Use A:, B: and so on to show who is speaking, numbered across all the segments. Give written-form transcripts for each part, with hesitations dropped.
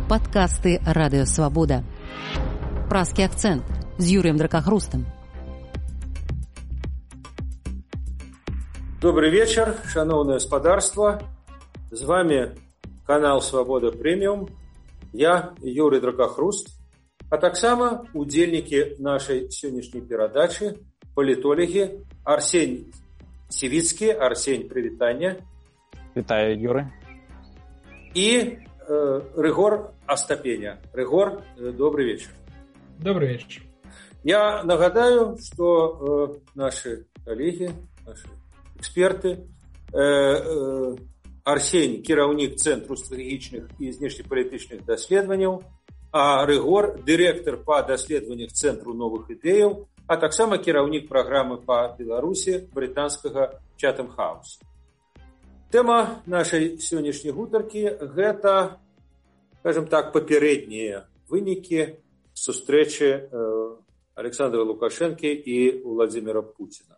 A: Падкасты Радыёвабода. Празкі акцэнт з Юрыем Дракахрустам.
B: Добрый вечер, шановное господарство. С вами канал «Свобода Премиум». Я Юрий Дракахруст, а таксама удзельнікі нашай сённяшняй перадачы палітолагі Арсень Сівіцкі. Арсень, прывітанне.
C: Вітаю, Юры.
B: И Рыгор Остапеня. Рыгор, добрый вечер.
D: Добрый вечер.
B: Я нагадаю, что наши коллеги, наши эксперты, Арсень, кіраўнік Цэнтру стратэгічных і знешнепалітычных даследаванняў, а Рыгор, дырэктар па даследаваннях Цэнтру новых ідэяў, а таксама кіраўнік праграмы па Беларусі брытанскага Chatham House. Тэма нашай сённяшняй гутаркі – гэта, скажем так, папярэднія вынікі сустрэчы Александра Лукашэнкі і Владзіміра Пуціна.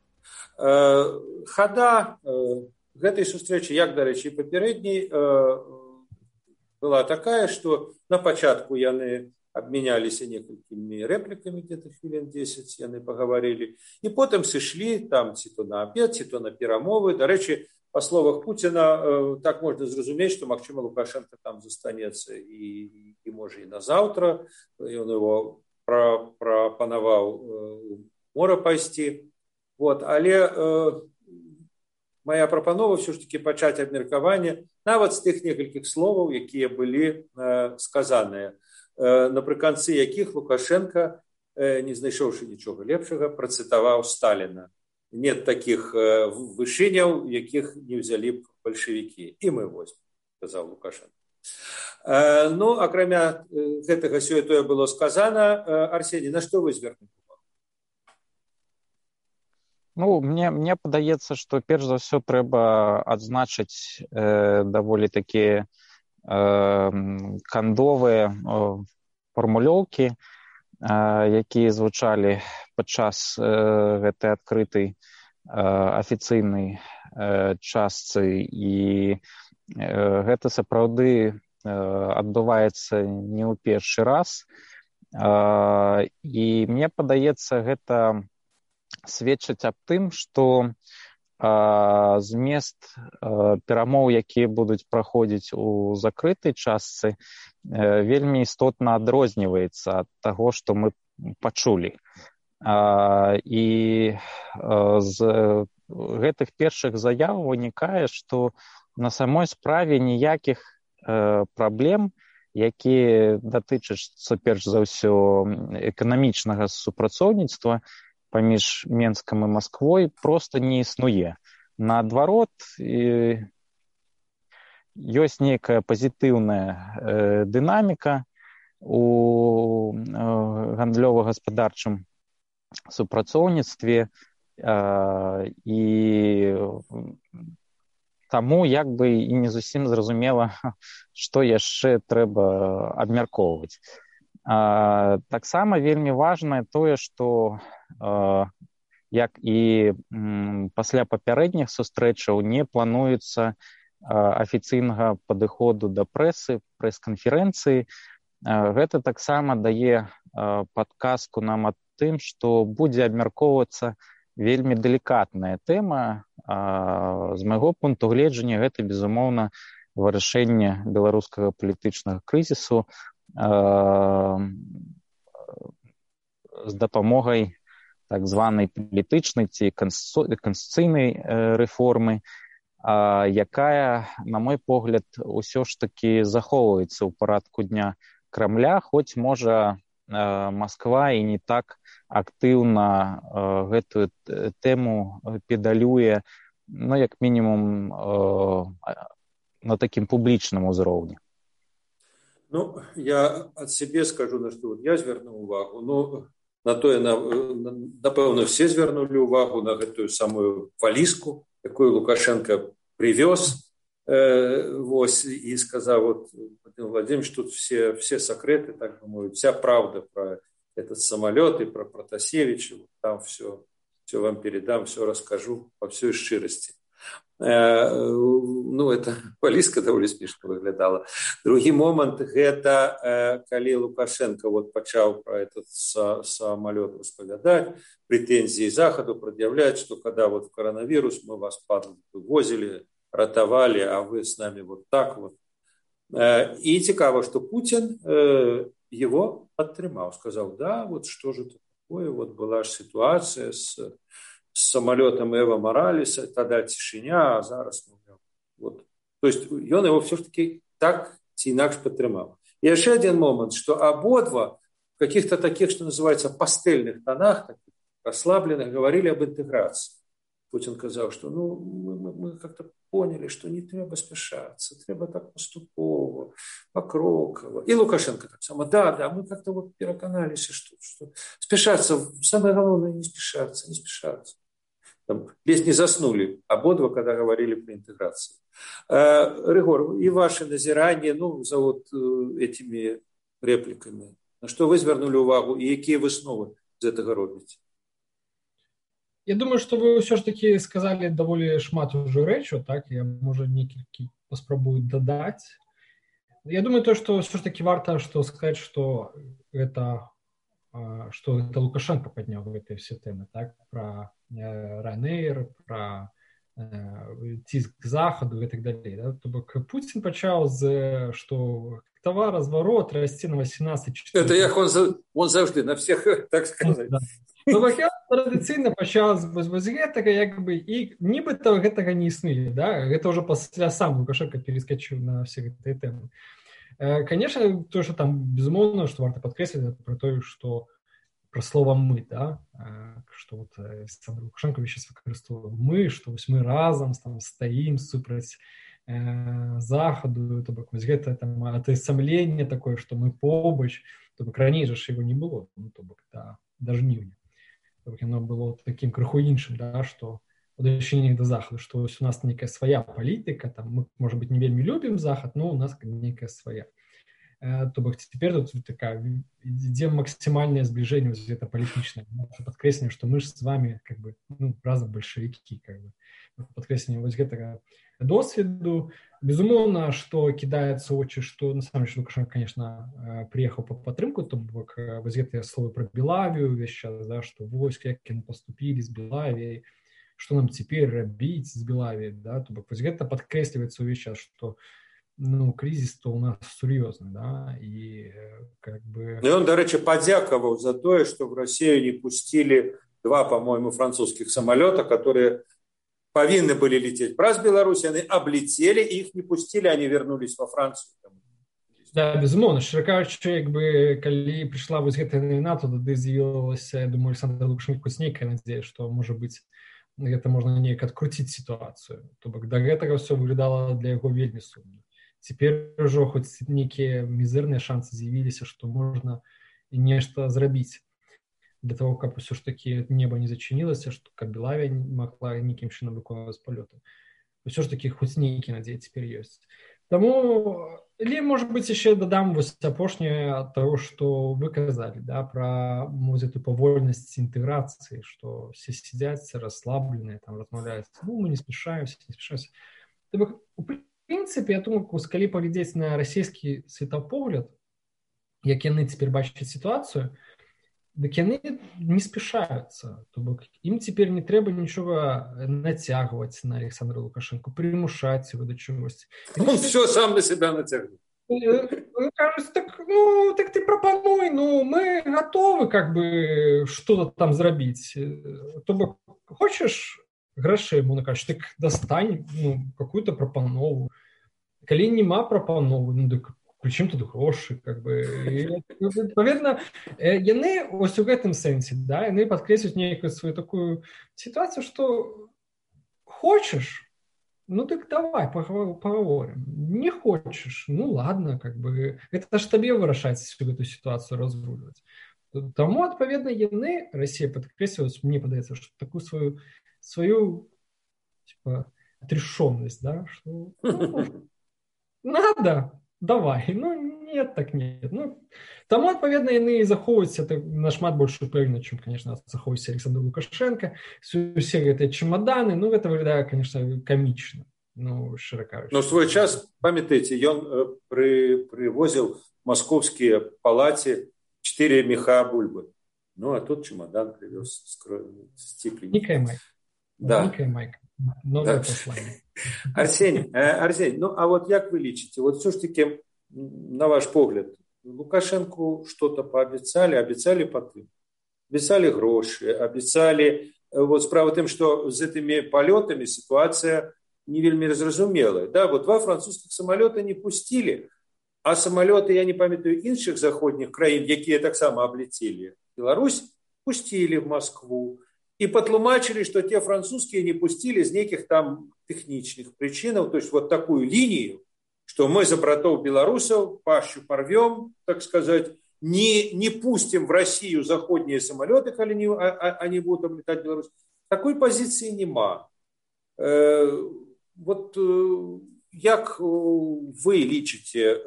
B: Хада гэтай сустрэчы, як, дарэчы, папярэдняй, была такая, што на пачатку яны абмяняліся некалькімі рэплікамі, где-то хвілін 10 яны пагаварылі, і потым сышлі там ці то на абед, ці то на перамовы. Дарэчы, по словах Пуціна, так можна зразумець, што, магчыма, Лукашенко там застанецца і можа, і на заўтра. Ён его прапанаваў у мора пайсці. Вот. Але моя прапанова ўсё ж такі пачаць абмеркаванне нават з тых некалькіх словаў, якія былі сказаныя, напрыканцы якіх Лукашенко, не знайшоўшы нічога лепшага, працытаваў Сталіна. Нет таких вышыняў, якіх не ўзялі б бальшавікі. І мы возьмем, сказаў Лукашенко. Ну, акрамя гэтага сёе-тое было сказана. Арсений, на што вы звярнулі увагу?
C: Ну, мне падаецца, што перш за ўсё трэба адзначыць даволі такія кандовыя фармулёўкі, якія звучалі падчас гэтай адкрытай афіцыйнай частцы, і гэта сапраўды адбываецца не ў першы раз. І мне падаецца, гэта сведчыць аб тым, што змест перамоў, якія будуць праходзіць у закрытай частцы, вельмі істотна адрозніваецца ад таго, што мы пачулі. І з гэтых першых заяў вынікае, што на самой справе ніякіх праблем, якія датычацца перш за ўсё эканамічнага супрацоўніцтва паміж Менскам і Масквой, проста не існуе. Наадварот, ёсць нейкая пазітыўная дынаміка у гандлёва-гаспадарчым супрацоўніцтве, і таму як бы і не зусім зразумела, што яшчэ трэба абмяркоўваць. Таксама вельмі важнае тое, што як і пасля папярэдніх сустрэчаў не плануецца афіцыйнага падыходу да прэсы, прэс-канферэнцыі. Гэта таксама дае падказку нам аб тым, што будзе абмяркоўвацца вельмі далікатная тэма. З майго пункту гледжання гэта, безумоўна, вырашэнне беларускага палітычнага крызісу з дапамогай так званай палітычнай ці канстытуцыйнай рэформы, якая, на мой погляд, усё ж такі захоўваецца ў парадку дня Крамля, хоць, можа, Масква і не так актыўна гэтую тэму педалюе, ну, як мінімум, на такім публічным узроўні.
B: Ну, я ад сябе скажу, на што я звярнуў увагу. Ну, на тое, напэўна, все звярнулі увагу на гэтую самую валізку, якую Лукашенко привёз, вось, і сказаў, вот, Владимир Владимирович, тут все секреты, так думаю, вся правда про этот самолет и про Протасевича, там все вам передам, все расскажу по всей шчырасці. Ну, это блізка даволі смешна выглядала. Другі момант гэта калі Лукашенко вот пачаў про этот самолет распавядаць, претензии Заходу предъявлять, что когда вот в коронавирус мы вас возили, ратовали, а вы с нами вот так вот. И цікаво, что Путин его подтримал, сказал, да, вот что же такое, вот была же ситуация с самолетом Эва Моралеса, тогда цішыня, а зараз вот. То есть он его все-таки так ці інакш подтримал. И еще один момент, что ободва в каких-то таких, что называется, пастельных тонах, таких расслабленных, говорили об интеграции. Путин сказал, что ну, мы как-то поняли, что не треба спешаться, треба так поступово, покроково. И Лукашенко так само, да, мы как-то вот переконались, что спешаться, самое главное не спешаться. Там, лезть не заснули ободва, когда говорили про интеграцию. Рыгор, и ваше назирание, ну, за вот этими репликами, на что вы звернули увагу и какие высновы из этого робите?
D: Я думаю, что вы все ж таки сказали даволі шмат уже рэчаў, так? Я, можа, некалькі паспрабую дадаць. Я думаю, то, что все ж таки варто сказать, что это Лукашенко поднял этой все темы, так? Про Ryanair, про ціск к Заходу и так далее. Да? То бок Путин пачаў что товарозварот расце на 18,4%.
B: Это як он завжди на всех, так сказать.
D: Да. То бок я традыцыйна пачаў з гэтага, як бы, і нібыта гэтага не існуе, да? Гэта ўжо пасля сам Лукашенко перескочыў на все гэтыя тэмы. Конечно, то, что там, безумоўна, что варта падкрэсліць, про то, что про слово «мы», да, что вот Александр Лукашенко сейчас выкарыстоўвае «мы», что мы разом там стоим супраць Заходу, то бок вось гэта там атасамленне такое, что мы побач, то бок раней жа его не было, ну, то бок да жніўня. То бок оно было таким крыху іншым, да, что в дачыненні до Заходу, что у нас некая своя политика, там мы, может быть, не вельмі любим Заход, но у нас некая своя. То бок теперь тут такая ідзе максимальное сближение, вот это политичное, подкрэсленне, что мы же с вами как бы, ну, разом большевики, как бы, подкрэсленне вот гэтага досведу. Безумоўна, что кидается очи, что на самом деле Лукашенко, конечно, приехал по падтрымку, то бок вот гэтыя словы про Белавію весь час, да, что войск, як яны поступили с Белавией, что нам теперь рабіць с Белавией, да, то бок вот гэта подкрэсліваецца увесь час, что ну, кризис-то у нас сур'ёзны, да, и как бы...
B: И он, до речи, подяковал за то, что в Россию не пустили 2, по-моему, французских самолета, которые повинны были лететь праз Беларусь, они облетели, их не пустили, они вернулись во Францию.
D: Да, безумоўна, шчыра кажучы, як бы, калі пришла вось гэтая навіна, то тады з'явілася, я думаю, Александр Лукашенко нейкая надзея, што, можа быць, гэта можна неяк адкруціць сітуацыю. То бок, да гэтага ўсё выглядала для яго вельмі сумна. Цяпер ужо хоць нейкія мізэрныя шансы з'явіліся, што можна нешта зрабіць для того, каб усё ж такі неба не зачынілася, што каб Белавія магла нейкім чынам выконваць палёты. Усё ж такі хоць нейкія надзеі цяпер ёсць. Таму, или, может быть, еще дадам вось апошняе ад таго, што вы казалі, да, пра эту павольнасць інтэграцыі, што все сидзяць расслабленыя, там размаўляюць, ну, мы не спешаемся. То бок, у прынцыпе, я думаю, калі паглядзець на расійскі светапогляд, як яны цяпер бачаць сітуацыю, дык яны не спешаюцца. То бок, ім цяпер не трэба нічога нацягваць на Александра Лукашенко, прымушаць его да чагосьці.
B: Он все сам на себя натягнув.
D: Кажуць, так ты прапануй, ну, мы готовы, как бы, что-то там зрабіць. То бок, хочаш грошей, ему накажешь, так достань, ну, какую-то прапанову. Калі нема прапановы, ну, так прычым тут грошы, как бы. І, адпаведна, яны ось у гэтым сэнсе, да, яны падкрэслююць нейкую свою такую ситуацию, что хочешь, ну так давай поговорим. Не хочешь, ну ладно, как бы, это ж табе вырашаць всю эту ситуацию разруливать. Таму, адпаведна, яны, Россия падкрэсліваюць, мне падаецца, что такую свою типа, отрешенность, да, что ну, надо, давай. Ну, нет, так нет. Ну, таму, адпаведна, яны захоўваюць это нашмат больш упэўнена, чым, конечно, захоўваецца Александр Лукашенко. Усе гэтыя чемоданы, ну, гэта выглядае, конечно, камічна. Ну, шчыра кажучы.
B: Но в свой час, памятаеце, ён привозил в московские палате 4 меха бульбы. Ну, а тут чемодан привез с тепленьким.
D: Некая майка.
B: Да.
D: Некая майка. Новое послание.
B: Арсень, ну, а вот як вы лічыце? Вот все ж таки, на ваш погляд, Лукашенко что-то обещали потом. Обещали гроши, обещали... Вот справа тем, что с этими полетами ситуация не вельми разразумелая. Да, вот 2 французских самолета не пустили, а самолеты, я не памятаю, іншых заходніх краін, якія таксама облетели Беларусь, пустили в Москву. И потлумачили, что те французские не пустили из неких там техничных причин. То есть вот такую линию, что мы за братов белорусов пащу порвем, так сказать, не пустим в Россию заходние самолеты, когда они будут облетать Беларусь. Такой позиции нема. Вот як вы лічыце,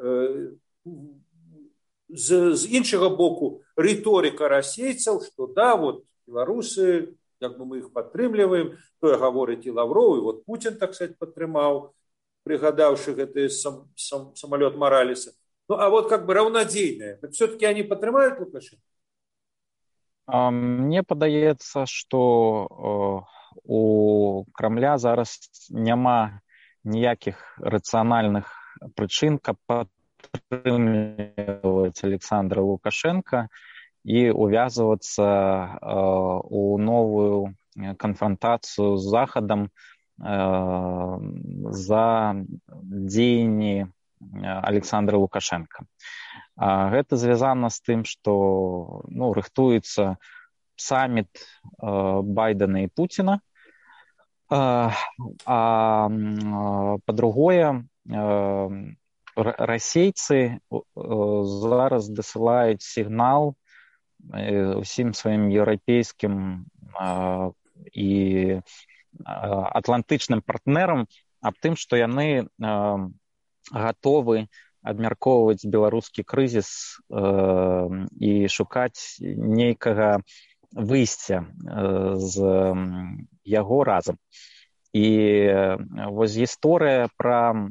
B: з іншага боку рыторыка расейцаў, што да, вот беларусы, як бы мы их падтрымліваем, тое гаворыць і Лавров, і вот Путин, так сказать, падтрымаў, пригадаўшы гэты самолет Моралеса. Ну, а вот как бы равнодейное. Так все-таки они падтрымаюць Лукашенко?
C: Мне падаецца, што у Крамля зараз няма ніякіх рацыянальных прычын, каб падтрымліваць Александра Лукашенка і увязываться у новую конфронтацию с Заходом за дзеянні Александра Лукашенко. Гэта звязана з тым, што рыхтуецца саммит Байдена і Путина, а по-другое, расейцы зараз дасылаюць сігнал усім сваім еўрапейскім і атлантычным партнерам аб тым, што яны гатовы абмяркоўваць беларускі крызіс і шукаць нейкага выйсця з яго разам. І вось гісторыя пра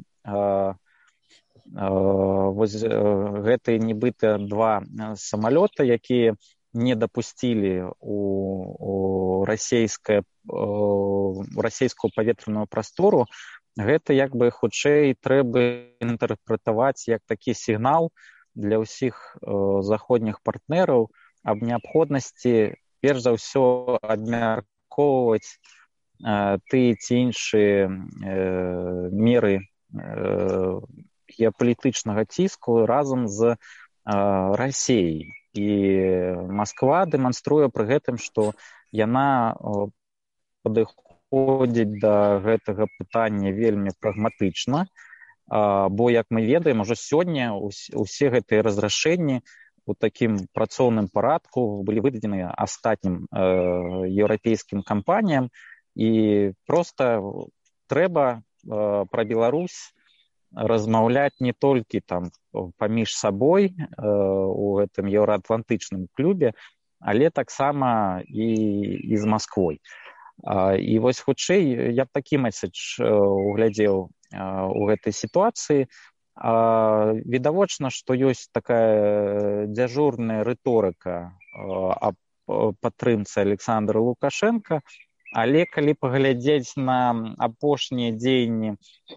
C: гэтыя нібыта 2 самалёта, якія не дапусцілі у расійскую паветраную прастору, гэта як бы хутчэй трэба інтэрпрэтаваць як такі сігнал для ўсіх заходніх партнераў аб неабходнасці перш за ўсё абмяркоўваць тыя ці іншыя меры геапалітычнага ціску разам з Расіяй. І Масква дэманструе пры гэтым, што яна падыходзіць да гэтага пытання вельмі прагматычна, бо, як мы ведаем, ужо сёння усе гэтыя разрашэнні у такім працоўным парадку былі выдадзены астатнім еўрапейскім кампаніям, і проста трэба пра Беларусь размаўляць не толькі там паміж сабой у гэтым еўраатлантычным клубе, але таксама і з Масквой. І вось хутчэй я б такі месседж углядзеў у гэтай сітуацыі. Відавочна, што ёсць такая дзяжурная рыторыка аб падтрымцы Александра Лукашенка, але калі паглядзець на апошнія дзеянні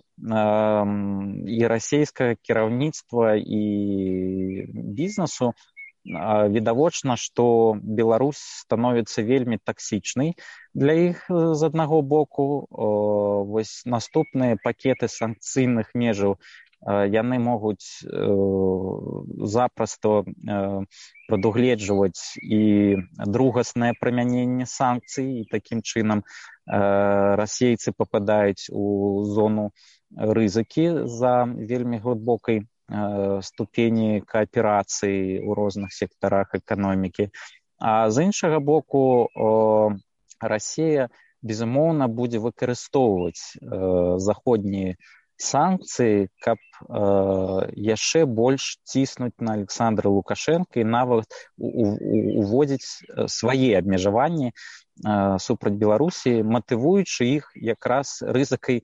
C: і расійскага кіраўніцтва і бізнесу, відавочна, што Беларусь становіцца вельмі таксічнай для іх з аднаго боку. Вось наступныя пакеты санкцыйных межаў яны могуць запросто прадугледжваць і другаснае прымяненне санкцый, і такім чынам расейцы пападаюць у зону рызыкі за вельмі глыбокай ступені кааперацыі ў розных сектарах эканомікі. А з іншага боку, Расія, безумоўна, будзе выкарыстоўваць заходнія санкцыі, каб яшчэ больш ціснуць на Александра Лукашенка і нават уводзіць свае абмежаванні супраць Беларусі, матывуючы іх якраз рызыкай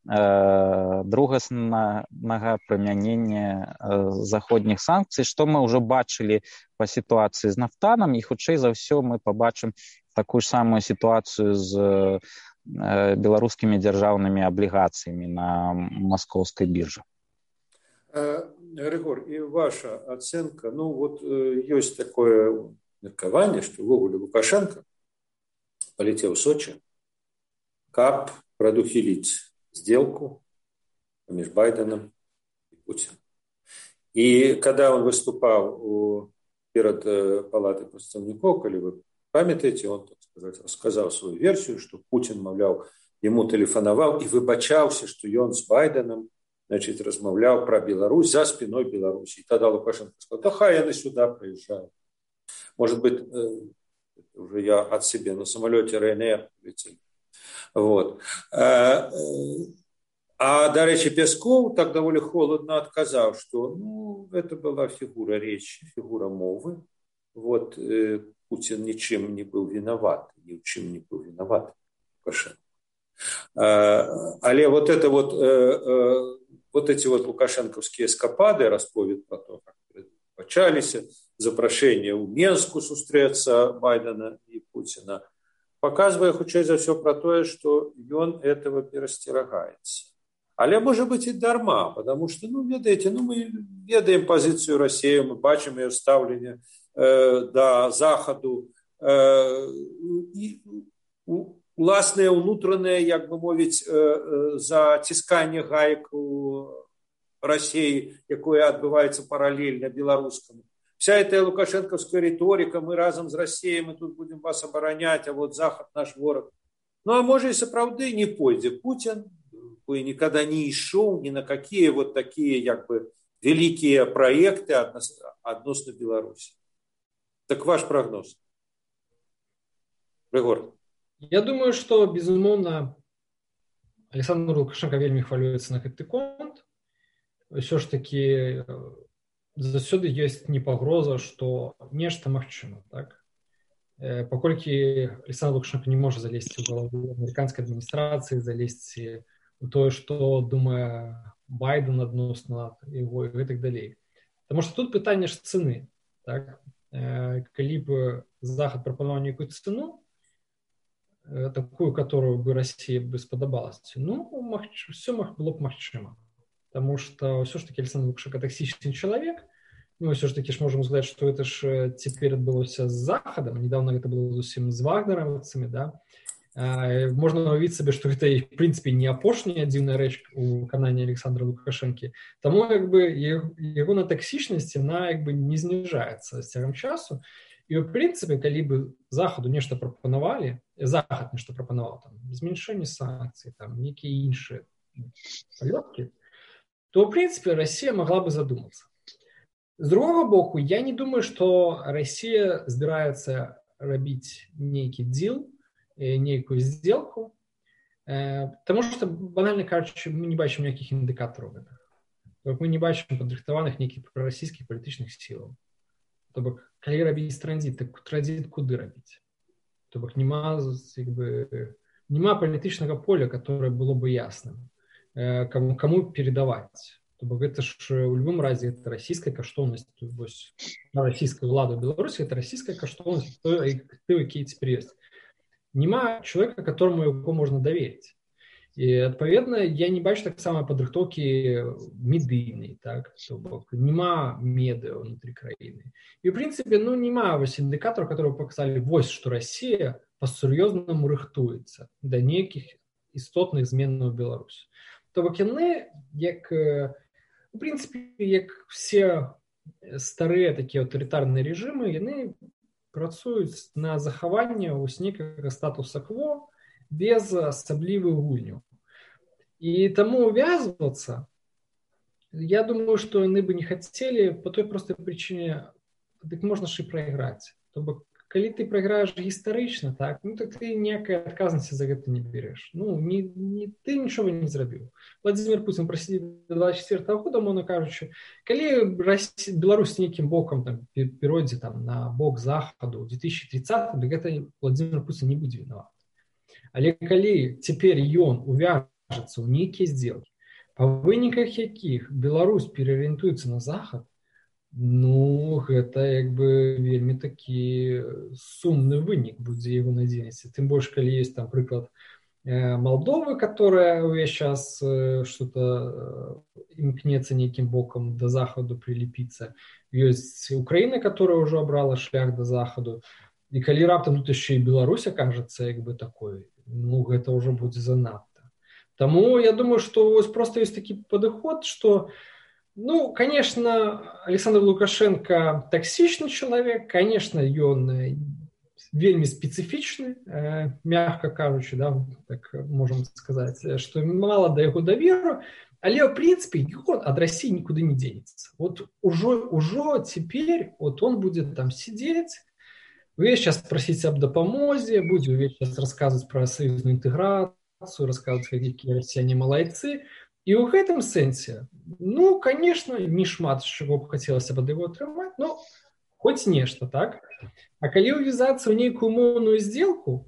C: другаснага прымянення заходніх санкцый, што мы ўжо бачылі па сітуацыі з нафтанам, і хутчэй за ўсё мы пабачым такую ж самую сітуацыю з беларускімі дзяржаўнымі аблігацыямі на маскоўскай біржы.
B: Григор, и ваша оценка, ну вот есть такое меркование, что увогуле Лукашенко полетел в Сочи, каб продухилить сделку между Байденом и Путиным. И когда он выступал перед палатой представников, коли вы памятаете, он, так сказать, рассказал свою версию, что Путин, мовляв, ему телефоновал и выбачался, что он с Байденом, значит, размовлял про Беларусь за спиной Беларуси. И тогда Лукашенко сказал, да хай они сюда приезжают. Может быть, уже я от себя на самолете РНР летел. Вот. А, до речи, Песков так довольно холодно отказал, что ну, это была фигура речи, фигура мовы. Вот, Путин ничем не был виноват, ни в чем не был виноват Лукашенко. Але вот это вот эти вот лукашенковские эскапады, расповед про то, как почались запрошение у Менску сустреться Байдена и Путина, показывая хутчэй за все про то, что он этого перасцерагаецца. Але может быть и дарма, потому что, ну, ведаете, ну, мы ведаем позицию России, мы бачим ее ставление до Заходу, и власне унутранное, як бы мовіць, зацісканне гаек у России, якое адбываецца параллельно белорусскому. Вся эта лукашенковская риторика, мы разом с Россией, мы тут будем вас оборонять, а вот Захад наш ворог. Ну, а может и сапраўды не пойдзе Путин, бы никогда не ішоў ни на какие вот такие, як бы, великие проекты относно Беларуси. Так ваш прогноз? Григор.
D: Я думаю, что, безумоўна, Александр Лукашенко вельмі хвалюецца на гэты конт. Ўсё ж таки заўсёды ёсць не пагроза, што нешта магчыма, так? Паколькі Александр Лукашенко не можа залезці ў галаву амерыканскай адміністрацыі, залезці у тое, што думае Байден адносна яго і гэтак далей. Таму што тут пытанне ж цэны, так? Калі б Захад прапанаваў нейкую цэну, такую, которую бы Россия бы сподобалась, ну, все было бы магчыма. Потому что все ж таки Александр Лукашенко токсичный человек. Мы все ж таки можем сказать, что это ж теперь отбылося с Заходом. Недавно это было зусім з вагнеровцами, да. Можно уявить себе, что это, в принципе, не апошняя дзіўная рэч у выкананні Александра Лукашенко. Тому как бы его на токсичности, она как бы не снижается с цягам часу. И, в принципе, калі бы Заходу нешта прапанавалі, Захад нешта прапанаваў, там, зменшэнне санкцый, там, некие іншыя палёткі, то, в принципе, Россия могла бы задуматься. С другого боку, я не думаю, что Россия збіраецца рабіць нейкі дзіл, нейкую сделку, потому что, банально кажучи, мы не бачым никаких индикаторов. Мы не бачым падрыхтаваных нейкіх прарасійскіх палітычных сілаў. То бок, калі рабіць транзит, так транзит куды рабіць? То бок, нема палітычнага поля, которое было бы ясным, кому передаваць. То бок, это ж у любым разе это расійская каштоўнасць, расійская ўлада ў Беларусі, это расійская каштоўнасць, той, які цяпер ёсць. Нема чалавека, которому яго можна даверыць. І, адпаведна, я не бачу таксама падрыхтоўкі медыйнай, так? То бок, нема медыа внутри краіны. І, в прынцыпе, ну, нема вось індыкатараў, которые показалі, вось, што Россия па-сур'ёзнаму рыхтуецца да нейкіх істотных зменаў у Беларусі. То бок, яны, як, в прынцыпе, як все старыя такія аўтарытарныя рэжымы, яны працуюць на захаванне вось нейкага статуса кво без асаблівых гульняў. І таму увязвацца, я думаю, што яны бы не хацелі по той простой причине, дык можна ж і прайграць. То бок, калі ты прайграеш гістарычна, так, ну так ты ніякай адказнасці за гэта не береш. Ну, ты нічога не зрабіў. Владимир Путин прасидзіць до 24 года, умоўна кажучы, калі Беларусь нейкім бокам там перайдзе там на бок захаду ў 2030, дык гэта Владимир Путин не будзе вінават. Але калі цяпер ён увяжацца ў нейкія здзелкі, па выніках якіх Беларусь пераарыентуецца на захад, ну, гэта як бы вельмі такі сумны вынік будзе яго надзейнасці. Тым больш, калі ёсць там прыклад Молдовы, которая увесь час что-то імкнецца нейкім бокам да захаду прилепіцца. Ёсць Украіна, которая ўжо абрала шлях да захаду. І калі раптам тут яшчэ і Беларусь акажацца як бы такой, ну, гэта ўжо будзе занадта. Таму я думаю, што вось проста ёсць такі падыход, што ну, конечно, Александр Лукашенко токсичный человек, конечно, он вельми специфичный, мягко кажучи, да, так можем сказать, что мало до его доверу, але, в принципе, он от России никуда не денется. Вот уже теперь вот он будет там сидеть, вы сейчас просите об допомозе, будете вы сейчас рассказывать про союзную интеграцию, рассказывать, какие россияне малайцы. І ў гэтым сэнсе, ну, конечно, не шмат, чаго б хацелася ад яго атрымаць, но хоць нешта, так? А калі увязацца ў нейкую умоўную здзелку,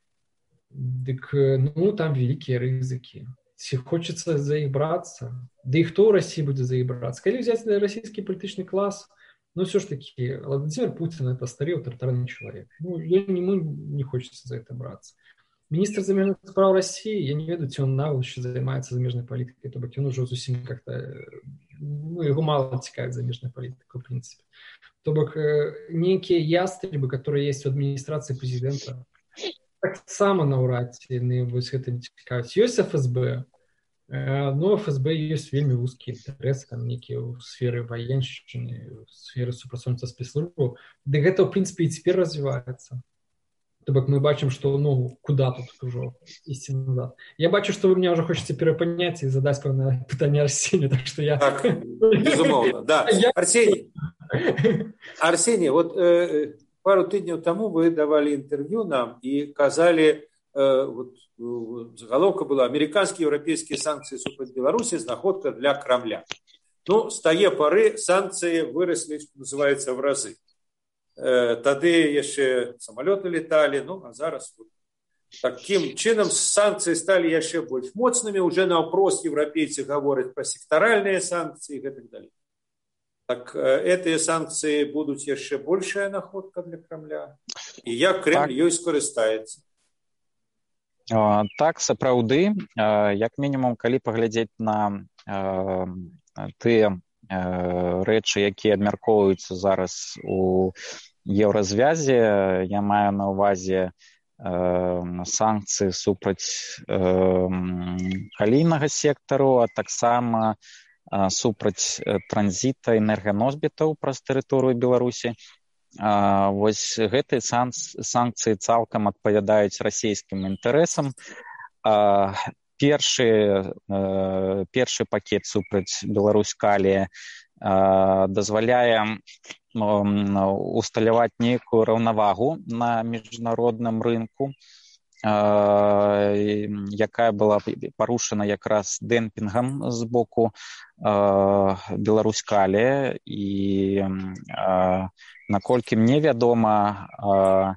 D: дык, ну, там вялікія рызыкі. Ці хочацца за іх брацца, да і хто ў Расіі будзе за іх брацца? Калі ўзяць расійскі палітычны клас, ну, все ж таки, Владимир Путин – это старый авторитарный человек. Ну, ему не хочется за это браться. Министр замежных справ России, я не ведаю, ці он нават ще займаецца замежнай палітыкай, то бок ён ужо зусім как-то, ну, яго мало цікавіць замежная палітыка, в принципе. То бок нейкія ястребы, которые есть у адміністрацыі прэзідэнта, таксама наўрад ці яны вось гэта не цікавіць. Ёсць ФСБ, но ФСБ ёсць вельмі вузкія інтарэсы, там нейкія ў сферы ваеншчыны, ў сферы супрацоўніцтва спецслужбаў, ды гэта, в принципе, і цяпер развіваецца. То бок мы бачым, што, ну, куда тут ужо ісці назад. Я бачу, што вы меня уже хочаце перапаняць і задаць пэўнае пытанне Арсению, так што я... Так,
B: безумоўна, да. Арсений, вот пару тыдняў таму вы давалі інтэрв'ю нам і казалі, вот загалоўка была «Американские и европейские санкции супраць Беларусі знаходка для Крамля». Ну, з тае пары санкцыі выраслі, што называецца, в разы. Тады яшчэ самалёты леталі, ну, а зараз вот, таким чынам санкцыі сталі яшчэ больш моцнымі, уже наўпрост еўрапейцы гавораць пра сектаральныя санкцыі і гэтак далей. Так гэтыя санкцыі будуць яшчэ большая находка для Крамля, і як Кремль ёй скарыстаецца?
C: Так, сапраўды, як мінімум, калі паглядзець на тыя рэчы, якія абмяркоўваюцца зараз у еўразвязе, я маю на ўвазе санкцыі супраць калійнага сектару, а таксама супраць транзіта энерганосьбітаў праз тэрыторыю Беларусі. Вось гэтыя санкцыі цалкам адпавядаюць расійскім інтарэсам. Першы пакет супраць Беларусь-Калія дазваляе усталяваць нейкую раўнавагу на міжнародным рынку, якая была парушана якраз дэмпінгам з боку Беларусь-Калія. І наколькі мне вядома,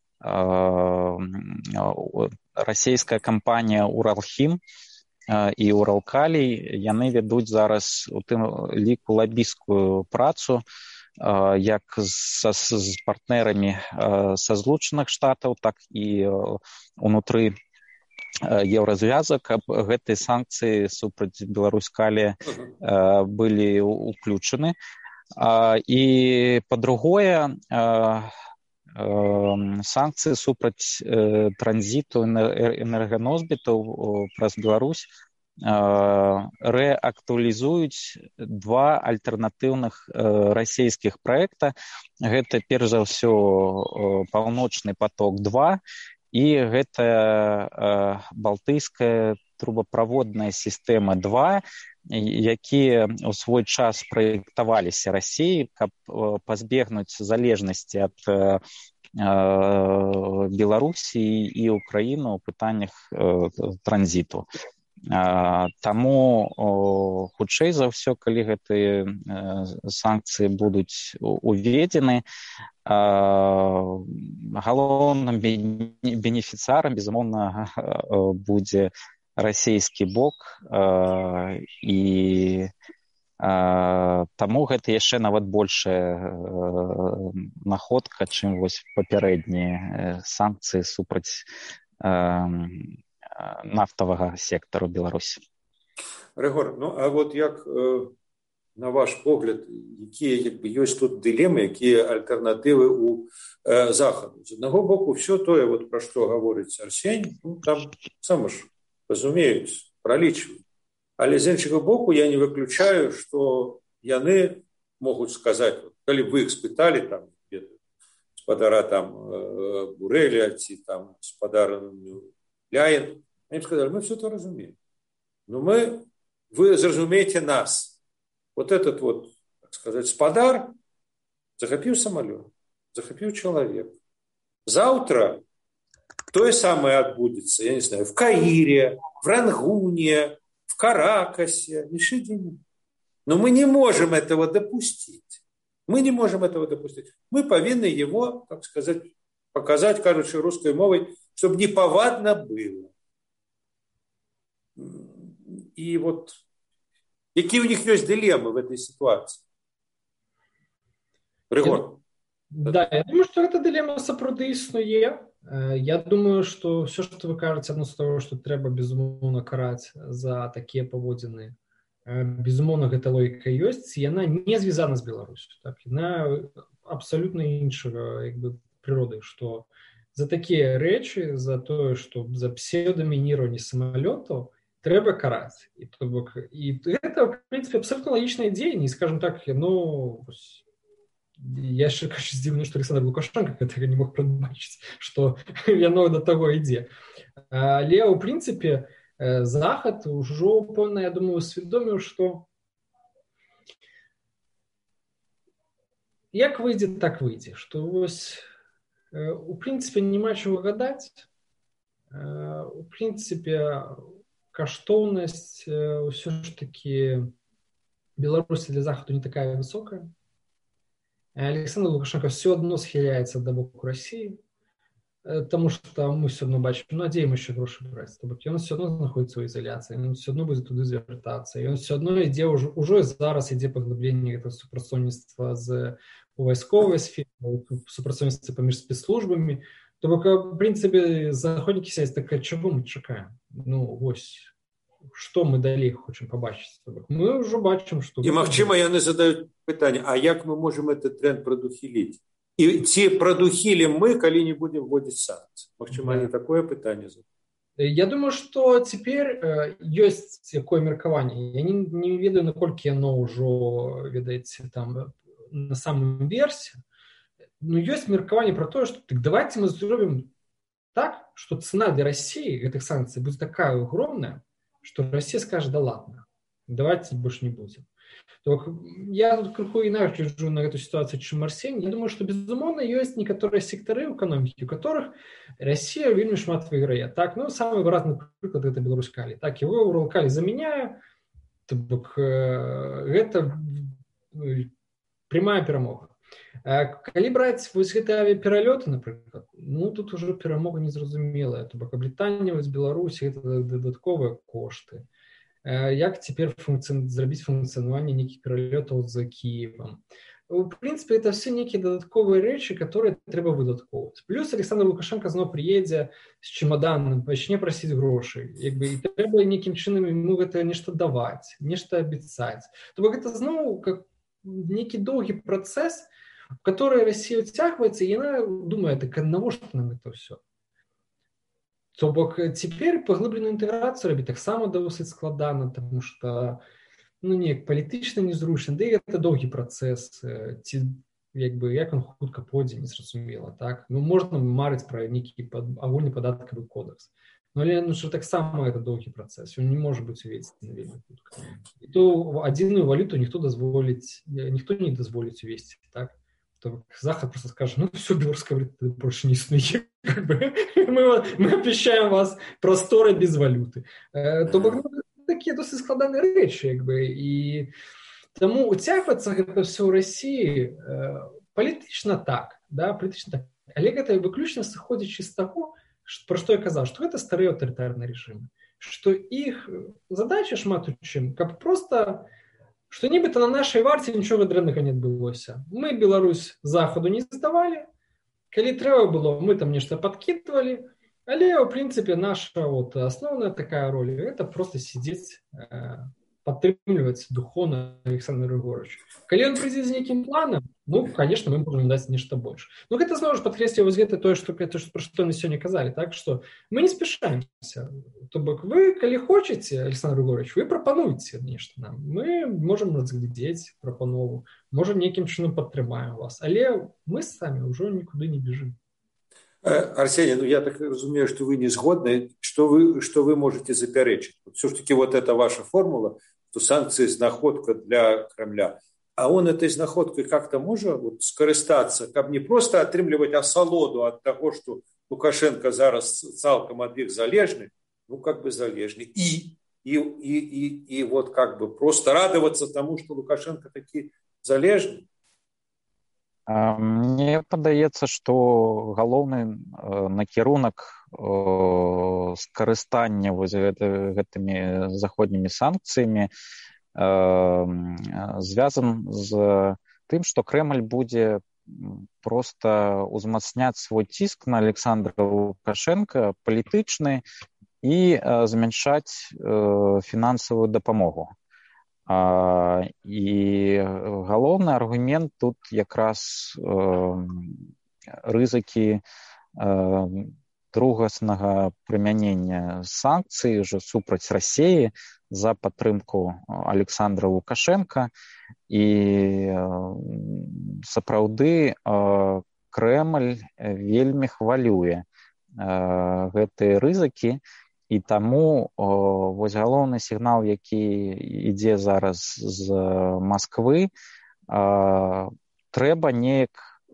C: расійская кампанія «Уралхім» і «Уралкалій», яны вядуць зараз у тым ліку лабісцкую працу як з партнерамі са Злучаных Штатаў, так і унутры еўразвяза, каб гэтыя санкцыі супраць Беларусь-Калія былі ўключаны. І па-другое, санкцыі супраць транзіту энерганосьбітаў праз Беларусь рэактуалізуюць два альтэрнатыўных расійскіх праекта. Гэта, перш за ўсё, «Паўночны поток-2» і гэта балтыйская трубаправодная сістэма 2, якія ў свой час праектаваліся Расіяй, каб пазбегнуць залежнасці ад Беларусі і Украіны ў пытаннях транзіту. Таму хутчэй за ўсё, калі гэтыя санкцыі будуць уведзены, галоўным бенефіцыарам, безумоўна, будзе расійскі бок, і таму гэта яшчэ нават большая находка, чым вось папярэднія санкцыі супраць нафтавага сектару Беларусі.
B: Рыгор, ну а вот як, на ваш погляд, якія ёсць тут дылемы, якія альтэрнатывы у Захаду? З аднаго боку, все тое, вот, пра што гаворыць Арсень, ну, там сама ж разумеюць, пралічваюць. Але з іншага боку, я не выключаю, што яны могуць сказаць, вот, калі вы іх спыталі, там, спадара там Бурэля, ці там спадара Ляйн, они сказали, мы все это разумеем. Но вы зразумеете нас. Вот этот вот, так сказать, спадар захапіў самолет, захапіў человек. Завтра то самое отбудется, я не знаю, в Каире, в Рангуне, в Каракасе, но мы не можем этого допустить. Мы не можем этого допустить. Мы повинны его, так сказать, показать, короче, русской мовой, чтобы неповадно было. И вот какие у них есть дилеммы в этой ситуации? Рыгор.
D: Да, я думаю, что эта дилемма сапраўды існуе. Я думаю, что все, что вы кажете, одно з того, что трэба, безумоўна, караць за такія паводзіны, безумоўна, гэта логіка ёсць, яна не звязана з Беларусью. Так? Яна абсолютно іншага прыроды, что за такія рэчы, за тое, што за псевдамінірованне самалётаў трэба караць. І гэта, в принципе, абсолютно лагічнае дзеянне, скажем так, я яшчэ кажу, здзіўлена, што Александр Лукашенко гэтага не мог прадбачыць, што яно да таго ідзе. Але, ў прынцыпе, Захад ужо, пэўна, я думаю, усведоміў, што як выйдзе, так выйдзе, што вось у прынцыпе няма чаго гадаць. У прынцыпе, каштоўнасць ўсё ж такі Беларусі для Захаду не такая высокая. Александр Лукашенко все одно схиляется до боку России, потому что мы все одно бачим, ну, а где им еще гроши брать? И он все одно находится в изоляции, он все одно будет туди звертаться, и он все одно йде, уже зараз йде поглиблення этого супрацовництва у військовій сфері, супрацовництва поміж спецслужбами. Тобто, в принципі, заходники сядуть, так чого ми чекаємо? Ну, ось, що ми далі хочемо побачити? Ми вже бачимо, що...
B: І, магчыма, яны задаюць пытанне, а як мы можем этот тренд прадухіліць? І ці прадухілім мы, калі не будем вводзіць санкцыі? Магчыма, они такое пытанне задаюць?
D: Я думаю, что теперь есть такое меркаванне. Я не ведаю, наколькі оно ўжо, ведаеце, там, на самом версе, но есть меркаванне про то, что так давайте мы зробім так, что цена для России этих санкций будет такая огромная, что Россия скажет, да ладно, давайте больше не будем. Только я тут крыху иначе гляжу на эту ситуацию, чем Арсень. Я думаю, что, безумовно, есть некоторые секторы экономики, у которых Россия вельмі шмат выйграе. Так, ну, самый выразный приклад – это Беларусь Калий. Так, его Уралкалий заменяе, это прямая перамога. Калі браць вось гэтыя авіапералёты, напрыклад, ну, тут уже перамога незразумелая. То бок, аблетанне з Беларусі – гэта дадатковыя кошты. Як цяпер зрабіць функцыянаванне нейкіх пералётаў за Киевом. В принципе, это все некие додатковые рэчы, которые трэба выдаткоўваць. Плюс Александр Лукашенко зноў приедзе з чемоданом, пачне прасіць грошай. І трэба нейкім чынам ему гэта нешта даваць, нешта абяцаць. То бок гэта зноў как нейкі доўгі працэс, в который Россия уцягваецца, і яна думае, так навошта нам это все? То бок цяпер паглыбленую інтэграцыю рабіць таксама досыць складана, тому што неяк палітычна незручна, да і гэта доўгі працэс, ці як он хутка пойдзе, незразумела, так? Ну, можна марыць пра нейкі агульны падаткавы кодекс. Але ж таксама гэта доўгі працэс, ён не можа быць уведзены вельмі хутка. І то адзіную валюту ніхто не дазволіць увесці, так? То Захад просто скажет, ну все, белорусская валюта больше не існуе. Мы обещаем вас просторы без валюты. То бок такія досыць складаныя рэчы, і таму уцягвацца гэта ўсё ў Расіі палітычна так, але гэта выключна сыходзячы з таго, пра што я казаў, што гэта старыя аўтарытарныя рэжымы, што іх задача шмат у чым, каб проста што нібыта на нашай варце нічога дрэннага не адбылося. Мы Беларусь Захаду не здавалі, калі трэба было, мы там нешта падкідвалі, але, ў прынцыпе, наша асноўная такая роля – гэта проста сидзець, падтрымліваць духоўна Александр Григорьевич. Калі ён прыйдзе з нейкім планам, ну, конечно, мы можем даць нешта больш. Ну, гэта зноў ж падкрэслівае вось гэта тое, пра што мы сёння казалі, так, што мы не спяшаемся. То бок вы, калі хочаце, Александр Григорьевич, вы прапануйце нешта нам. Мы можам разглядзець прапанову, можа, нейкім чынам падтрымаем вас, але мы самі ўжо нікуды не бежим.
B: Арсений, ну я так разумею, что вы не згодны, что вы можете запярэчыць. Все-таки вот эта ваша формула, что санкции знаходка для Кремля, а он этой знаходкой как-то может скарыстацца, каб не просто атрымліваць асалоду от того, что Лукашенко зараз цалкам ад іх залежны, ну как бы залежны, и вот как бы просто радоваться тому, что Лукашенко таки залежны.
C: Мне падаецца, што галоўны накірунак скарыстання гэтымі заходнімі санкцыямі звязан з тым, што Крэмль будзе проста узмацняць свой ціск на Александра Лукашенка палітычны і змяншаць фінансавую дапамогу. І галоўны аргумент тут якраз рызыкі другаснага прымянення санкцый ўжо супраць Расіі за падтрымку Александра Лукашенка. І сапраўды Крэмль вельмі хвалюе гэтыя рызыкі. І таму вось галоўны сігнал, які ідзе зараз з Масквы, трэба неяк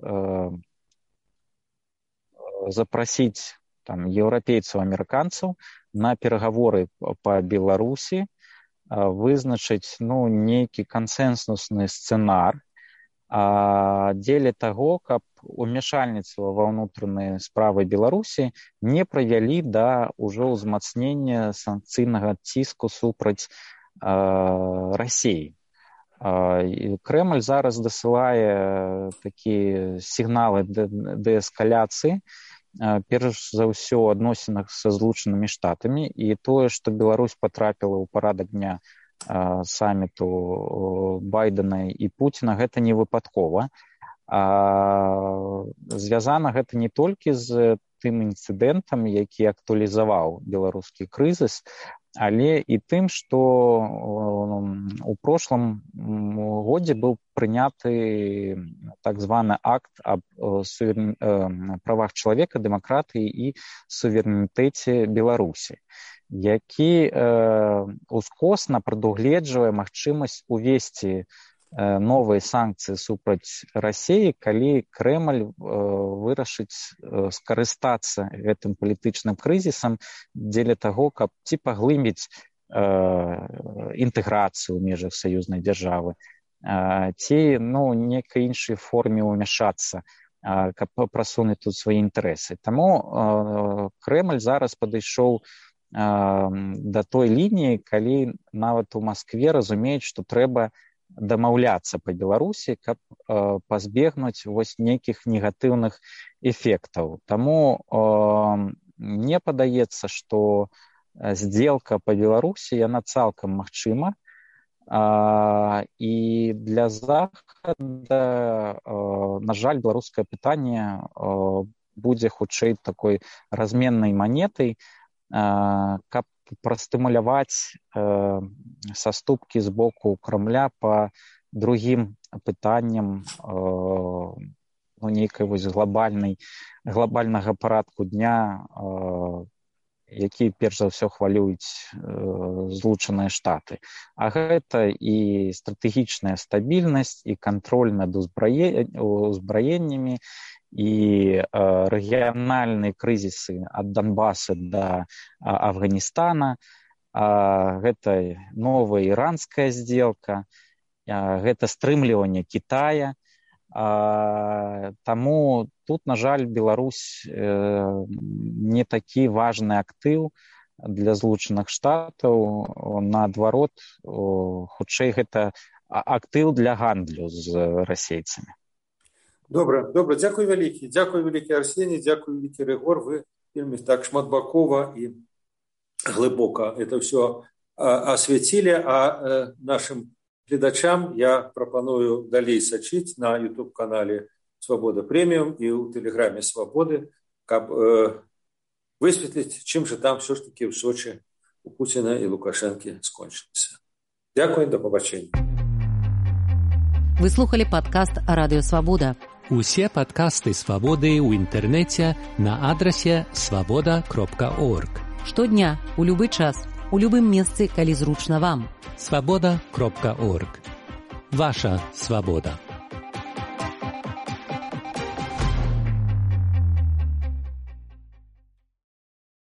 C: запрасіць там еўрапейцаў, амерыканцаў на перагаворы па Беларусі, вызначыць нейкі кансэнсусны сцэнар дзеля таго, каб умяшальніцтва ва ўнутраныя справы Беларусі не прывялі да ўжо ўзмацнення санкцыйнага ціску супраць Расіі. Крэмль зараз дасылае такія сігналы дээскаляцыі, перш за ўсё у адносінах са Злучанымі Штатамі, і тое, што Беларусь патрапіла ў парадак дня саміту Байдена і Пуціна, гэта не выпадкова. Звязана гэта не толькі з тым інцыдэнтам, які актуалізаваў беларускі крызіс, але і тым, што у прошлым годзе быў прыняты так званы акт аб правах чалавека, дэмакратыі і суверэнітэце Беларусі, які ускосна прадугледжвае магчымасць увесці новыя санкцыі супраць Расіі, калі Крэмль вырашыць скарыстацца гэтым палітычным крызісам дзеля таго, каб ці паглыбіць інтэграцыю ў межах саюзнай дзяржавы, ці некай іншай форме ўмяшацца, каб прасунуць тут свае інтарэсы. Таму Крэмль зараз падышоў да той лініі, калі нават у Маскве разумеюць, што трэба дамаўляцца па Беларусі, каб пазбегнуць вось нейкіх негатыўных эфектаў. Таму мне падаецца, што здзелка па Беларусі, яна цалкам магчыма, і для Захада, на жаль, беларускае пытанне будзе хутчэй такой разменнай манетай, каб прастымуляваць саступкі з боку Крамля па другім пытанням нейкай вось глобальнага парадку дня які перш за ўсё хвалююць Злучаныя Штаты. А гэта і стратэгічная стабільнасць, і кантроль над узбраеннямі, і рэгіянальныя крызісы ад Донбаса да Афганістана, гэта новая іранская здзелка, гэта стрымліванне Кітая. Таму тут, на жаль, Беларусь не такі важны актыў для Злучаных Штатаў. Наадварот, хутчэй гэта актыў для гандлю з расейцамі.
B: Добра, дзякуй вялікі, Арсеній, дзякуй вялікі, Рыгор. Вы вельмі так шматбакова і глыбока это ўсё асвяцілі, а нашым гледачам я прапаную далей сачыць на YouTube-канале «Свабода Прэміум» і ў тэлеграме «Свабоды», каб высветліць, чым же там все ж таки в Сочи у Путина и Лукашенко скончылася. Дякую, до побачення.
A: Вы слухали падкаст «Радыё Свабода».
E: Усе падкасты «Свабоды» ў інтэрнэце на адрасе свабода.орг.
A: Штодня, у любы час, у любым месцы, калі зручна вам.
E: свабода.орг. Ваша свабода.